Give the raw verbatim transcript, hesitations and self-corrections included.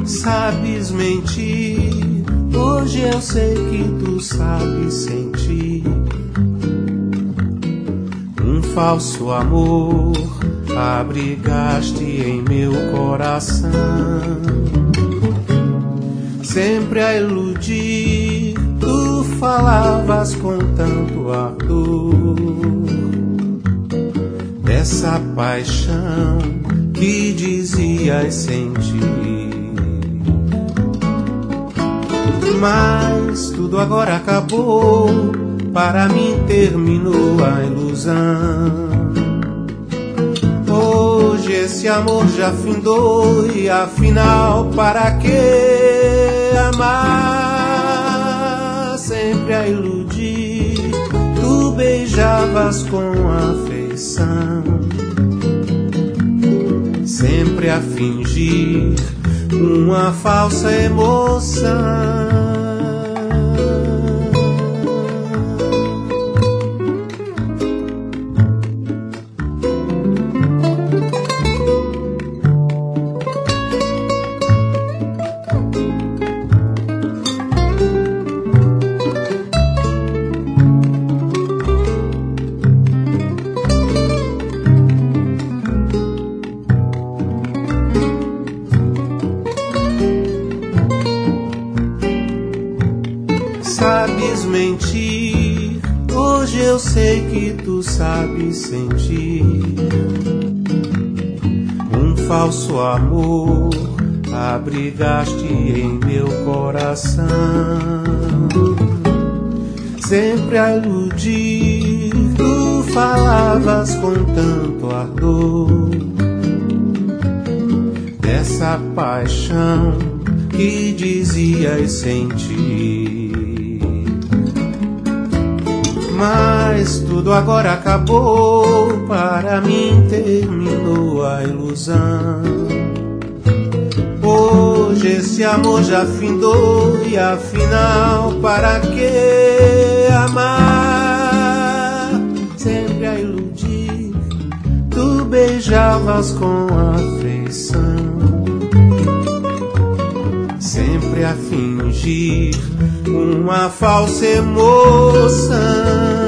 Sabes mentir, hoje eu sei que tu sabes sentir. Um falso amor abrigaste em meu coração, sempre a iludir. Tu falavas com tanto ardor dessa paixão que dizias sentir. Mas tudo agora acabou, para mim terminou a ilusão. Hoje esse amor já findou e afinal para que amar? Sempre a iludir, tu beijavas com afeição, sempre a fingir uma falsa emoção. Sabes mentir, hoje eu sei que tu sabes sentir. Um falso amor abrigaste em meu coração, sempre a iludir. Tu falavas com tanto ardor dessa paixão que dizias sentir. Mas tudo agora acabou, para mim terminou a ilusão. Hoje esse amor já findou e afinal para que amar? Sempre a iludir, tu beijavas com afeição, sempre a fingir uma falsa emoção.